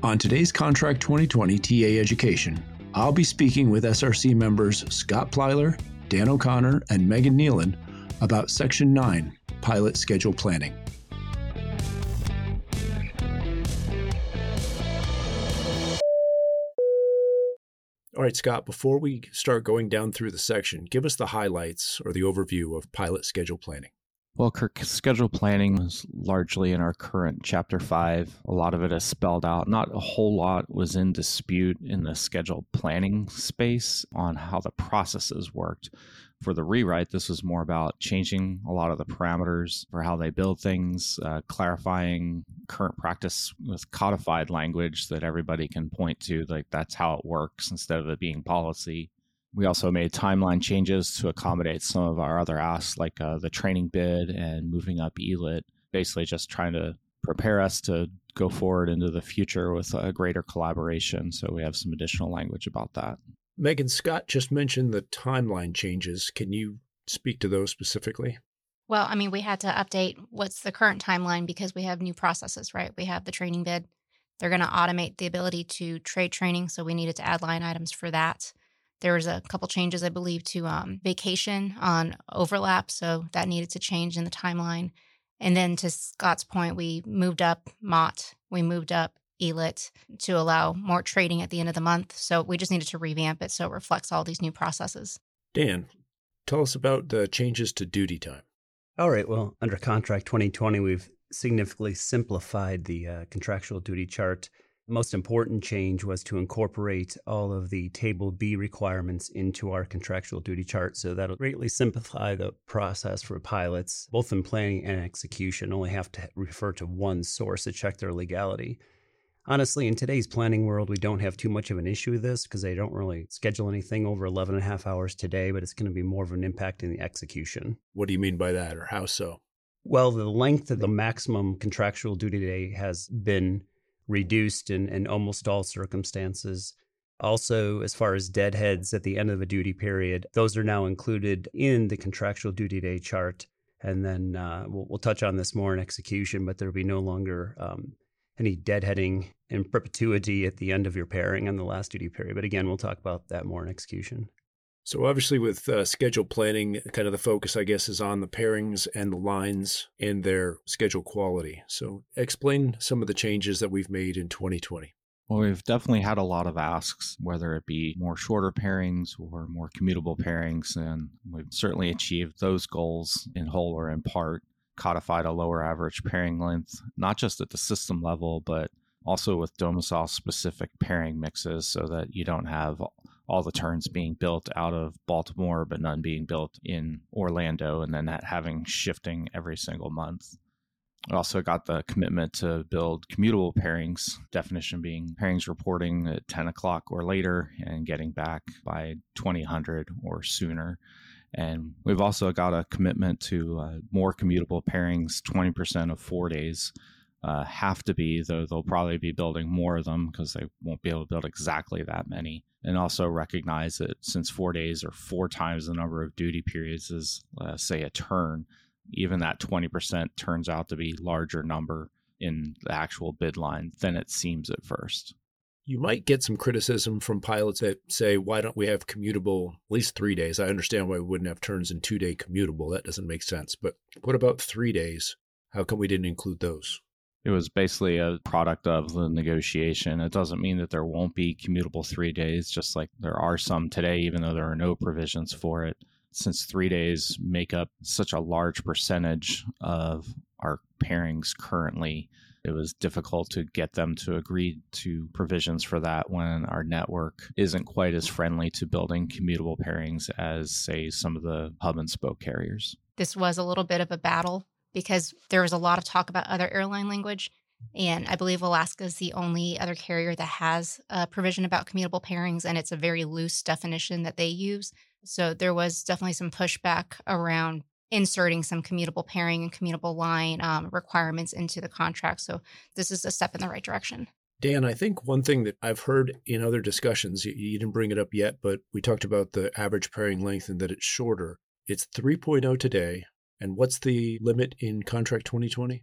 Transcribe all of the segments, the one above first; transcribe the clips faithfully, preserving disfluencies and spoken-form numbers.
On today's Contract twenty twenty T A Education, I'll be speaking with S R C members Scott Plyler, Dan O'Connor, and Megan Nealon about Section nine, Pilot Schedule Planning. All right, Scott, before we start going down through the section, give us the highlights or the overview of pilot schedule planning. Well, schedule planning is largely in our current Chapter five. A lot of it is spelled out. Not a whole lot was in dispute in the schedule planning space on how the processes worked. For the rewrite, this was more about changing a lot of the parameters for how they build things, uh, clarifying current practice with codified language that everybody can point to, like that's how it works instead of it being policy. We also made timeline changes to accommodate some of our other asks, like uh, the training bid and moving up E L I T, basically just trying to prepare us to go forward into the future with a greater collaboration. So we have some additional language about that. Megan, Scott just mentioned the timeline changes. Can you speak to those specifically? Well, I mean, we had to update what's the current timeline because we have new processes, right? We have the training bid. They're going to automate the ability to trade training, so we needed to add line items for that. There was a couple changes, I believe, to um, vacation on overlap, so that needed to change in the timeline. And then to Scott's point, we moved up M O T, we moved up E L I T to allow more trading at the end of the month. So we just needed to revamp it so it reflects all these new processes. Dan, tell us about the changes to duty time. All right. Well, under Contract twenty twenty, we've significantly simplified the uh, contractual duty chart. The most important change was to incorporate all of the Table B requirements into our contractual duty chart. So that'll greatly simplify the process for pilots, both in planning and execution. Only have to refer to one source to check their legality. Honestly, in today's planning world, we don't have too much of an issue with this because they don't really schedule anything over eleven and a half hours today, but it's going to be more of an impact in the execution. What do you mean by that, or how so? Well, the length of the maximum contractual duty day has been reduced in, in almost all circumstances. Also, as far as deadheads at the end of a duty period, those are now included in the contractual duty day chart. And then uh, we'll, we'll touch on this more in execution, but there'll be no longer um, any deadheading in perpetuity at the end of your pairing on the last duty period. But again, we'll talk about that more in execution. So obviously with uh, schedule planning, kind of the focus, I guess, is on the pairings and the lines and their schedule quality. So explain some of the changes that we've made in twenty twenty. Well, we've definitely had a lot of asks, whether it be more shorter pairings or more commutable pairings, and we've certainly achieved those goals in whole or in part, codified a lower average pairing length, not just at the system level, but also with domicile-specific pairing mixes so that you don't have all the turns being built out of Baltimore, but none being built in Orlando, and then that having shifting every single month. I also got the commitment to build commutable pairings, definition being pairings reporting at ten o'clock or later and getting back by twenty hundred or sooner. And we've also got a commitment to uh, more commutable pairings, twenty percent of four days. Uh, have to be, though they'll probably be building more of them because they won't be able to build exactly that many. And also recognize that since four days are four times the number of duty periods as, uh, say, a turn, even that twenty percent turns out to be larger number in the actual bid line than it seems at first. You might get some criticism from pilots that say, why don't we have commutable at least three days? I understand why we wouldn't have turns in two-day commutable. That doesn't make sense. But what about three days? How come we didn't include those? It was basically a product of the negotiation. It doesn't mean that there won't be commutable three days, just like there are some today, even though there are no provisions for it. Since three days make up such a large percentage of our pairings currently, it was difficult to get them to agree to provisions for that when our network isn't quite as friendly to building commutable pairings as, say, some of the hub and spoke carriers. This was a little bit of a battle because there was a lot of talk about other airline language. And I believe Alaska is the only other carrier that has a provision about commutable pairings, and it's a very loose definition that they use. So there was definitely some pushback around inserting some commutable pairing and commutable line um, requirements into the contract. So this is a step in the right direction. Dan, I think one thing that I've heard in other discussions, you, you didn't bring it up yet, but we talked about the average pairing length and that it's shorter. It's three point oh today. And what's the limit in Contract twenty twenty?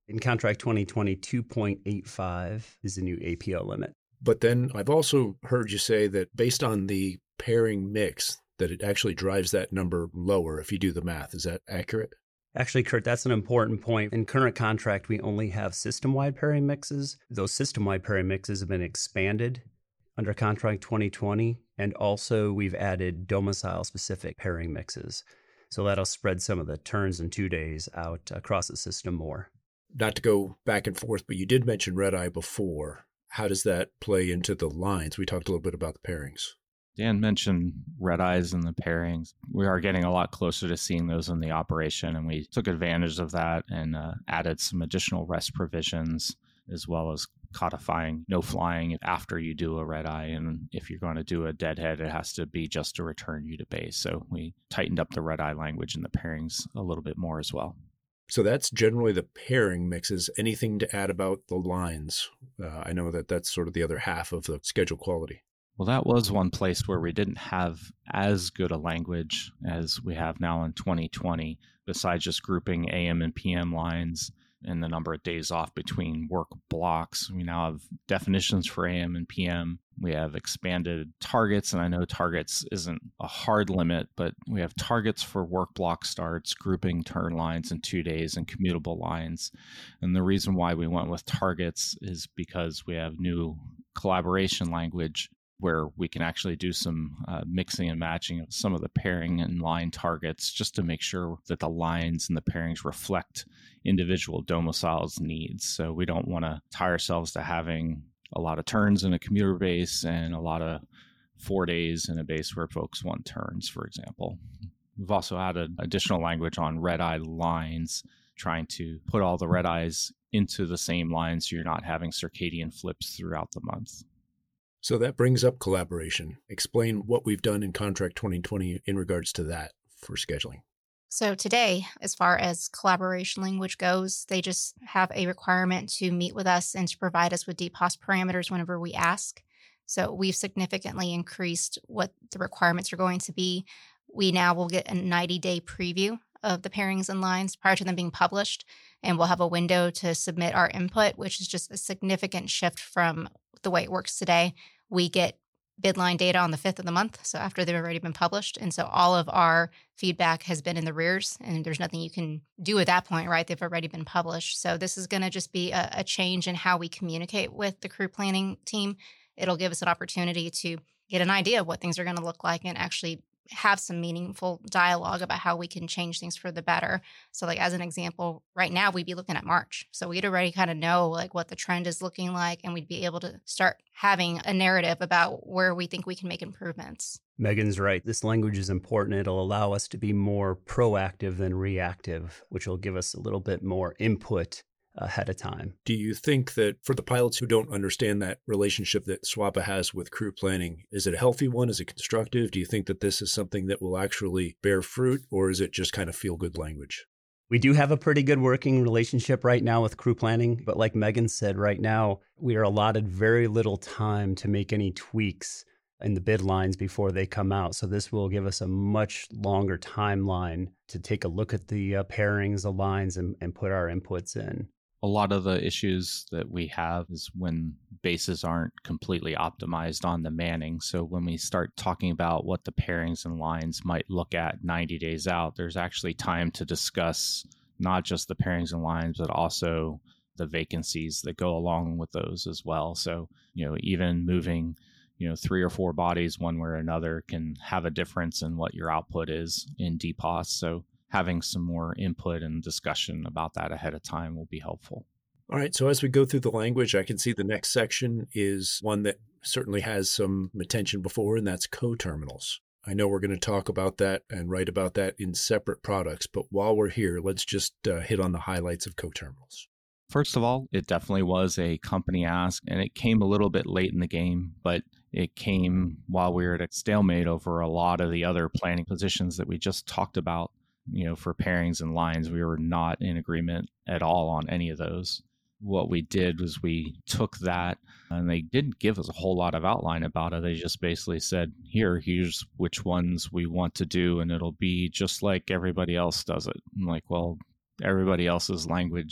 In contract twenty twenty, two point eight five is the new A P O limit. But then I've also heard you say that based on the pairing mix, that it actually drives that number lower if you do the math. Is that accurate? Actually, Kurt, that's an important point. In current contract, we only have system-wide pairing mixes. Those system-wide pairing mixes have been expanded under contract twenty twenty, and also we've added domicile-specific pairing mixes. So that'll spread some of the turns and two days out across the system more. Not to go back and forth, but you did mention red eye before. How does that play into the lines? We talked a little bit about the pairings. Dan mentioned red eyes and the pairings. We are getting a lot closer to seeing those in the operation, and we took advantage of that and uh, added some additional rest provisions, as well as codifying no flying after you do a red eye. And if you're going to do a deadhead, it has to be just to return you to base. So we tightened up the red eye language in the pairings a little bit more as well. So that's generally the pairing mixes. Anything to add about the lines? Uh, I know that that's sort of the other half of the schedule quality. Well, that was one place where we didn't have as good a language as we have now in twenty twenty, besides just grouping A M and P M lines and the number of days off between work blocks. We now have definitions for A M and P M. We have expanded targets, and I know targets isn't a hard limit, but we have targets for work block starts, grouping turn lines in two days, and commutable lines. And the reason why we went with targets is because we have new collaboration language where we can actually do some uh, mixing and matching of some of the pairing and line targets just to make sure that the lines and the pairings reflect individual domiciles' needs. So we don't want to tie ourselves to having a lot of turns in a commuter base and a lot of four days in a base where folks want turns, for example. We've also added additional language on red eye lines, trying to put all the red eyes into the same line so you're not having circadian flips throughout the month. So that brings up collaboration. Explain what we've done in Contract twenty twenty in regards to that for scheduling. So today, as far as collaboration language goes, they just have a requirement to meet with us and to provide us with D P O S parameters whenever we ask. So we've significantly increased what the requirements are going to be. We now will get a ninety-day preview of the pairings and lines prior to them being published, and we'll have a window to submit our input, which is just a significant shift from the way it works today. We get bid line data on the fifth of the month, so after they've already been published. And so all of our feedback has been in the rears, and there's nothing you can do at that point, right? They've already been published. So this is going to just be a, a change in how we communicate with the crew planning team. It'll give us an opportunity to get an idea of what things are going to look like and actually have some meaningful dialogue about how we can change things for the better. So like as an example, right now we'd be looking at March. So we'd already kind of know like what the trend is looking like, and we'd be able to start having a narrative about where we think we can make improvements. Megan's right. This language is important. It'll allow us to be more proactive than reactive, which will give us a little bit more input ahead of time. Do you think that for the pilots who don't understand that relationship that SWAPA has with crew planning, is it a healthy one? Is it constructive? Do you think that this is something that will actually bear fruit, or is it just kind of feel-good language? We do have a pretty good working relationship right now with crew planning, but like Megan said, right now we are allotted very little time to make any tweaks in the bid lines before they come out. So this will give us a much longer timeline to take a look at the uh, pairings, the lines, and, and put our inputs in. A lot of the issues that we have is when bases aren't completely optimized on the manning. So when we start talking about what the pairings and lines might look at ninety days out, there's actually time to discuss not just the pairings and lines, but also the vacancies that go along with those as well. So, you know, even moving, you know, three or four bodies one way or another can have a difference in what your output is in D P O S. So having some more input and discussion about that ahead of time will be helpful. All right. So as we go through the language, I can see the next section is one that certainly has some attention before, and that's co-terminals. I know we're going to talk about that and write about that in separate products, but while we're here, let's just uh, hit on the highlights of co-terminals. First of all, it definitely was a company ask, and it came a little bit late in the game, but it came while we were at a stalemate over a lot of the other planning positions that we just talked about. You know, for pairings and lines, we were not in agreement at all on any of those. What we did was we took that, and they didn't give us a whole lot of outline about it. They just basically said, here, here's which ones we want to do, and it'll be just like everybody else does it. I'm like, well, everybody else's language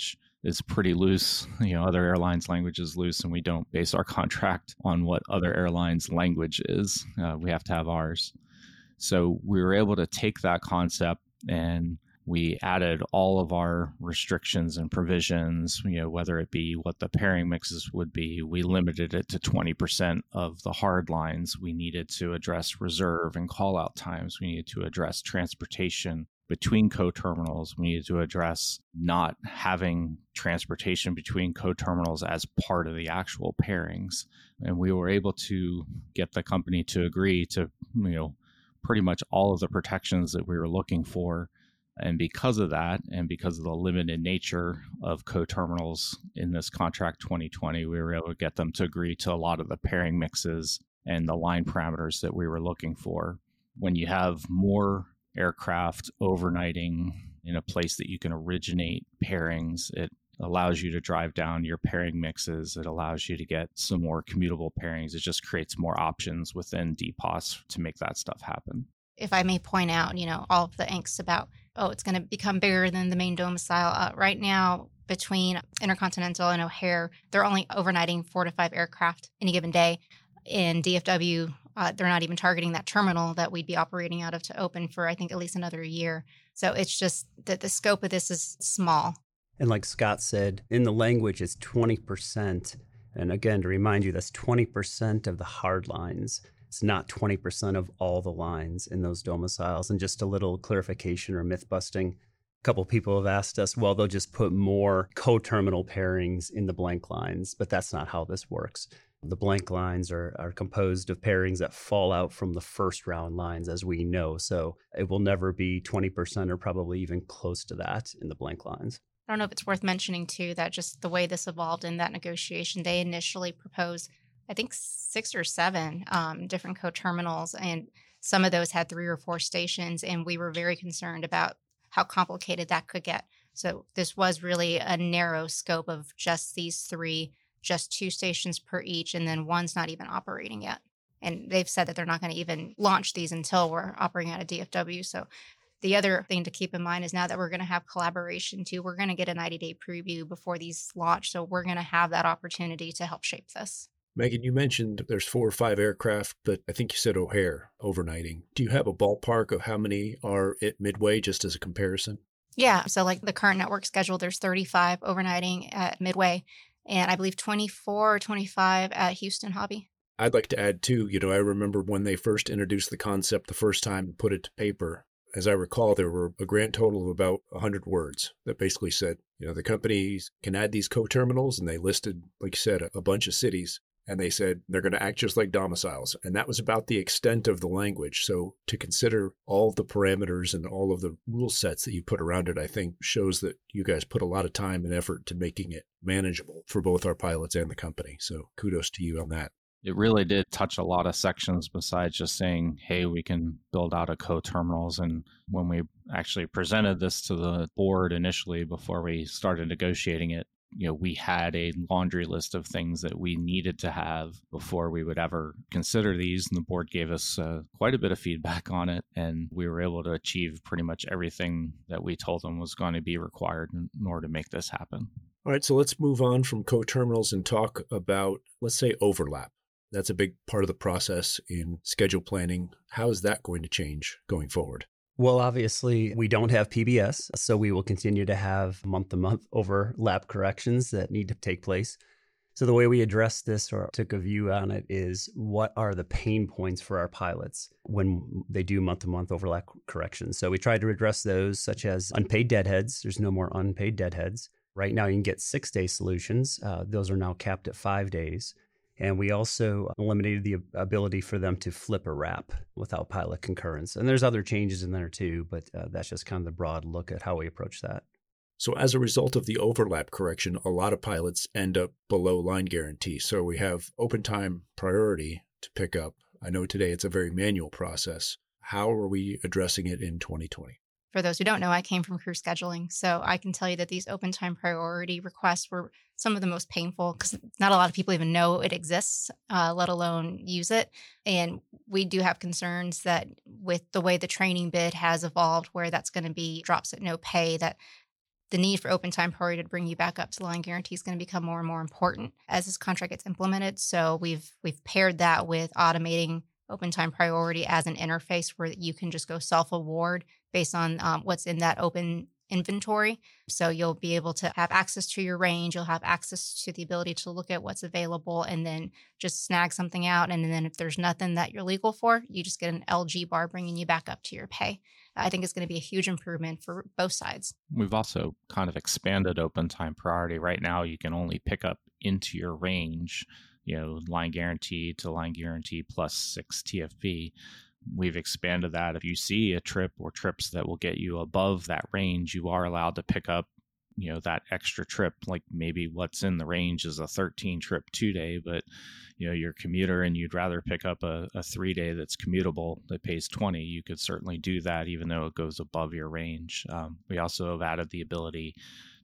is pretty loose. You know, other airlines' language is loose, and we don't base our contract on what other airlines' language is. Uh, we have to have ours. So we were able to take that concept and we added all of our restrictions and provisions, you know, whether it be what the pairing mixes would be. We limited it to twenty percent of the hard lines. We needed to address reserve and call out times. We needed to address transportation between co-terminals. We needed to address not having transportation between co-terminals as part of the actual pairings. And we were able to get the company to agree to, you know, pretty much all of the protections that we were looking for. And because of that, and because of the limited nature of co-terminals in this contract twenty twenty, we were able to get them to agree to a lot of the pairing mixes and the line parameters that we were looking for. When you have more aircraft overnighting in a place that you can originate pairings, it allows you to drive down your pairing mixes. It allows you to get some more commutable pairings. It just creates more options within D P O S to make that stuff happen. If I may point out, you know, all of the angst about, oh, it's going to become bigger than the main domicile. Uh, right now, between Intercontinental and O'Hare, they're only overnighting four to five aircraft any given day. In D F W, uh, they're not even targeting that terminal that we'd be operating out of to open for, I think, at least another year. So it's just that the scope of this is small. And like Scott said, in the language, it's twenty percent. And again, to remind you, that's twenty percent of the hard lines. It's not twenty percent of all the lines in those domiciles. And just a little clarification or myth busting. A couple of people have asked us, well, they'll just put more co-terminal pairings in the blank lines, but that's not how this works. The blank lines are, are composed of pairings that fall out from the first round lines, as we know. So it will never be twenty percent or probably even close to that in the blank lines. I don't know if it's worth mentioning, too, that just the way this evolved in that negotiation, they initially proposed, I think, six or seven um, different co-terminals, and some of those had three or four stations, and we were very concerned about how complicated that could get. So this was really a narrow scope of just these three, just two stations per each, and then one's not even operating yet. And they've said that they're not going to even launch these until we're operating out of D F W. So the other thing to keep in mind is now that we're going to have collaboration too, we're going to get a ninety-day preview before these launch. So we're going to have that opportunity to help shape this. Megan, you mentioned there's four or five aircraft, but I think you said O'Hare overnighting. Do you have a ballpark of how many are at Midway, just as a comparison? Yeah. So like the current network schedule, there's thirty-five overnighting at Midway, and I believe twenty-four or twenty-five at Houston Hobby. I'd like to add too, you know, I remember when they first introduced the concept the first time and put it to paper. As I recall, there were a grand total of about one hundred words that basically said, you know, the companies can add these co-terminals, and they listed, like you said, a, a bunch of cities. And they said they're going to act just like domiciles. And that was about the extent of the language. So to consider all of the parameters and all of the rule sets that you put around it, I think shows that you guys put a lot of time and effort to making it manageable for both our pilots and the company. So kudos to you on that. It really did touch a lot of sections besides just saying, hey, we can build out a co-terminals. And when we actually presented this to the board initially before we started negotiating it, you know, we had a laundry list of things that we needed to have before we would ever consider these. And the board gave us uh, quite a bit of feedback on it. And we were able to achieve pretty much everything that we told them was going to be required in order to make this happen. All right, so let's move on from co-terminals and talk about, let's say, overlap. That's a big part of the process in schedule planning. How is that going to change going forward? Well, obviously, we don't have P B S, so we will continue to have month-to-month overlap corrections that need to take place. So the way we address this or took a view on it is what are the pain points for our pilots when they do month-to-month overlap corrections. So we tried to address those, such as unpaid deadheads. There's no more unpaid deadheads. Right now, you can get six-day solutions. Uh, those are now capped at five days. And we also eliminated the ability for them to flip a wrap without pilot concurrence. And there's other changes in there too, but uh, that's just kind of the broad look at how we approach that. So as a result of the overlap correction, a lot of pilots end up below line guarantee. So we have open time priority to pick up. I know today it's a very manual process. How are we addressing it in twenty twenty? For those who don't know, I came from crew scheduling, so I can tell you that these open time priority requests were some of the most painful because not a lot of people even know it exists, uh, let alone use it. And we do have concerns that with the way the training bid has evolved, where that's going to be drops at no pay, that the need for open time priority to bring you back up to line guarantee is going to become more and more important as this contract gets implemented. So we've we've paired that with automating open time priority as an interface where you can just go self-award based on um, what's in that open inventory. So you'll be able to have access to your range. You'll have access to the ability to look at what's available and then just snag something out. And then if there's nothing that you're legal for, you just get an L G bar bringing you back up to your pay. I think it's going to be a huge improvement for both sides. We've also kind of expanded open time priority. Right now, you can only pick up into your range, you know, line guarantee to line guarantee plus six T F B. We've expanded that. If you see a trip or trips that will get you above that range, you are allowed to pick up, you know, that extra trip. Like maybe what's in the range is a thirteen trip two day, but you know, you're a commuter and you'd rather pick up a, a three day that's commutable that pays twenty. You could certainly do that even though it goes above your range. Um, we also have added the ability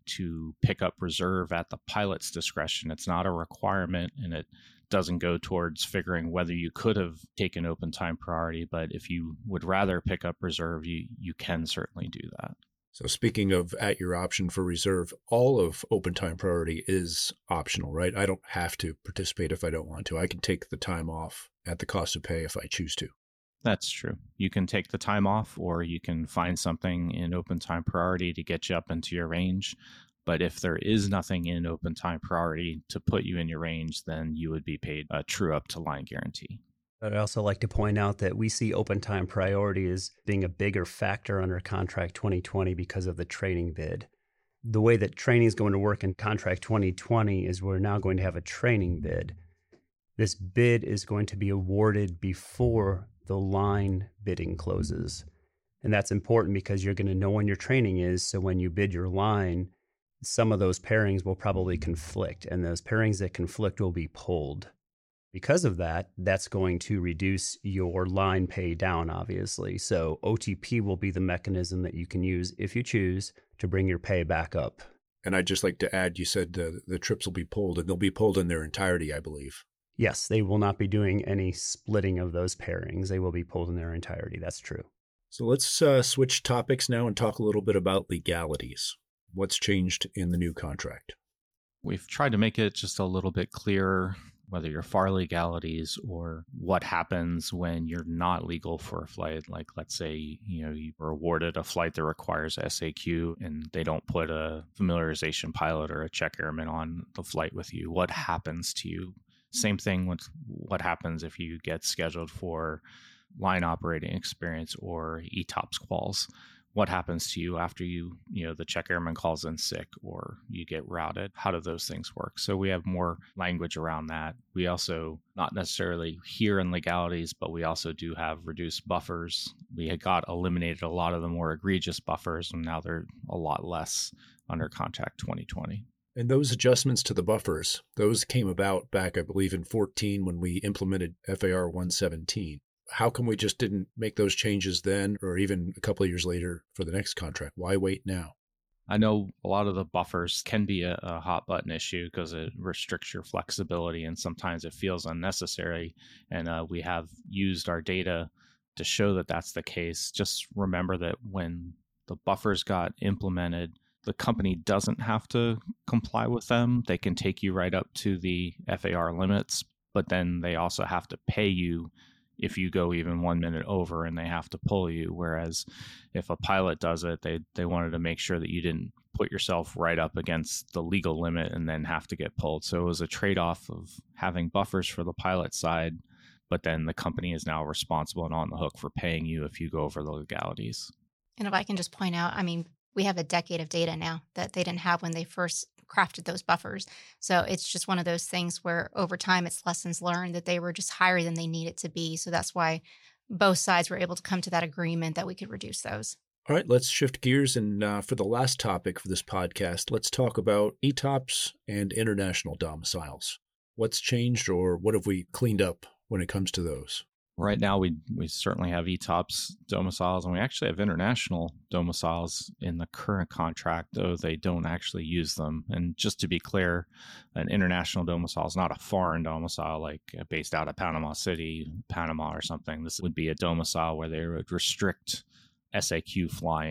to pick up reserve at the pilot's discretion. It's not a requirement, and it doesn't go towards figuring whether you could have taken open time priority, but if you would rather pick up reserve, you you can certainly do that. So speaking of at your option for reserve, all of open time priority is optional, right? I don't have to participate if I don't want to. I can take the time off at the cost of pay if I choose to. That's true. You can take the time off, or you can find something in open time priority to get you up into your range. But if there is nothing in open time priority to put you in your range, then you would be paid a true up to line guarantee. I'd also like to point out that we see open time priority as being a bigger factor under Contract twenty twenty because of the training bid. The way that training is going to work in Contract twenty twenty is we're now going to have a training bid. This bid is going to be awarded before the line bidding closes. And that's important because you're going to know when your training is. So when you bid your line, some of those pairings will probably conflict, and those pairings that conflict will be pulled. Because of that, that's going to reduce your line pay down, obviously. So O T P will be the mechanism that you can use, if you choose, to bring your pay back up. And I'd just like to add, you said the, the trips will be pulled, and they'll be pulled in their entirety, I believe. Yes, they will not be doing any splitting of those pairings. They will be pulled in their entirety. That's true. So let's uh, switch topics now and talk a little bit about legalities. What's changed in the new contract? We've tried to make it just a little bit clearer, whether you're FAR legalities or what happens when you're not legal for a flight. Like, let's say, you know, you were awarded a flight that requires S A Q and they don't put a familiarization pilot or a check airman on the flight with you. What happens to you? Same thing with what happens if you get scheduled for line operating experience or E TOPS quals. What happens to you after you, you know, the check airman calls in sick or you get routed? How do those things work? So we have more language around that. We also, not necessarily here in legalities, but we also do have reduced buffers. We had got eliminated a lot of the more egregious buffers, and now they're a lot less under Contract twenty twenty. And those adjustments to the buffers, those came about back, I believe, in fourteen when we implemented F A R one seventeen. How come we just didn't make those changes then, or even a couple of years later for the next contract? Why wait now? I know a lot of the buffers can be a, a hot button issue because it restricts your flexibility, and sometimes it feels unnecessary. And uh, we have used our data to show that that's the case. Just remember that when the buffers got implemented, the company doesn't have to comply with them. They can take you right up to the F A R limits, but then they also have to pay you if you go even one minute over, and they have to pull you. Whereas if a pilot does it, they they wanted to make sure that you didn't put yourself right up against the legal limit and then have to get pulled. So it was a trade-off of having buffers for the pilot side, but then the company is now responsible and on the hook for paying you if you go over the legalities. And if I can just point out, I mean, we have a decade of data now that they didn't have when they first crafted those buffers. So it's just one of those things where over time it's lessons learned that they were just higher than they needed to be. So that's why both sides were able to come to that agreement that we could reduce those. All right, let's shift gears. And uh, for the last topic for this podcast, let's talk about E TOPS and international domiciles. What's changed, or what have we cleaned up when it comes to those? Right now, we we certainly have E TOPS domiciles, and we actually have international domiciles in the current contract, though they don't actually use them. And just to be clear, an international domicile is not a foreign domicile like based out of Panama City, Panama or something. This would be a domicile where they would restrict S A Q flying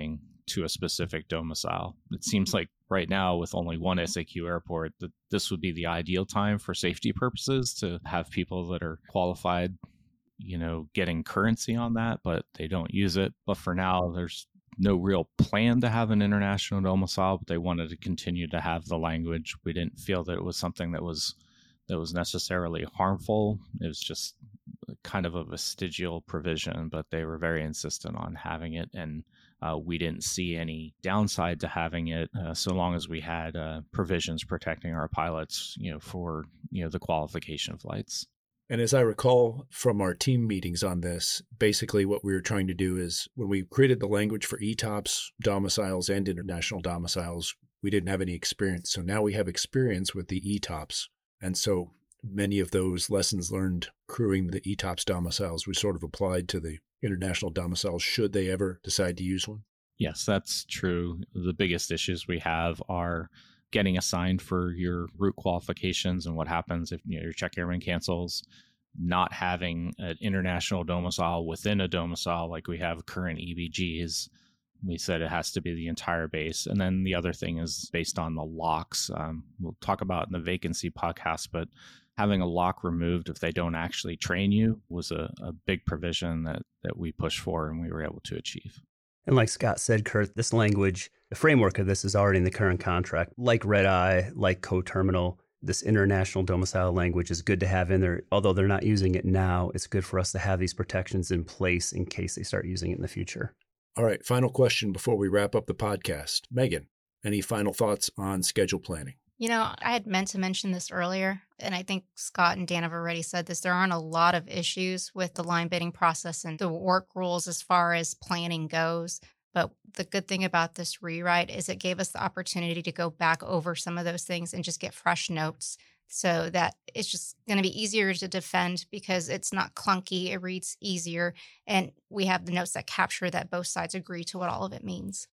to a specific domicile. It seems like right now, with only one S A Q airport, that this would be the ideal time for safety purposes to have people that are qualified, you know, getting currency on that, but they don't use it. But for now, there's no real plan to have an international domicile, but they wanted to continue to have the language. We didn't feel that it was something that was that was necessarily harmful. It was just kind of a vestigial provision, but they were very insistent on having it, and uh, we didn't see any downside to having it, uh, so long as we had uh, provisions protecting our pilots, you know, for you know the qualification flights. And as I recall from our team meetings on this, basically what we were trying to do is when we created the language for E TOPS, domiciles, and international domiciles, we didn't have any experience. So now we have experience with the E TOPS. And so many of those lessons learned crewing the E TOPS domiciles we sort of applied to the international domiciles should they ever decide to use one. Yes, that's true. The biggest issues we have are getting assigned for your route qualifications and what happens if you know, your check airman cancels, not having an international domicile within a domicile like we have current E B Gs. We said it has to be the entire base. And then the other thing is based on the locks. Um, we'll talk about in the vacancy podcast, but having a lock removed if they don't actually train you was a, a big provision that, that we pushed for and we were able to achieve. And like Scott said, Kurt, this language, the framework of this is already in the current contract. Like Red Eye, like Co-Terminal, this international domicile language is good to have in there. Although they're not using it now, it's good for us to have these protections in place in case they start using it in the future. All right, final question before we wrap up the podcast. Megan, any final thoughts on schedule planning? You know, I had meant to mention this earlier, and I think Scott and Dan have already said this. There aren't a lot of issues with the line bidding process and the work rules as far as planning goes. But the good thing about this rewrite is it gave us the opportunity to go back over some of those things and just get fresh notes so that it's just going to be easier to defend because it's not clunky. It reads easier. And we have the notes that capture that both sides agree to what all of it means.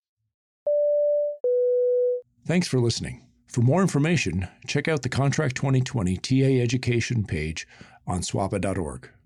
Thanks for listening. For more information, check out the Contract twenty twenty T A Education page on S W A P A dot org.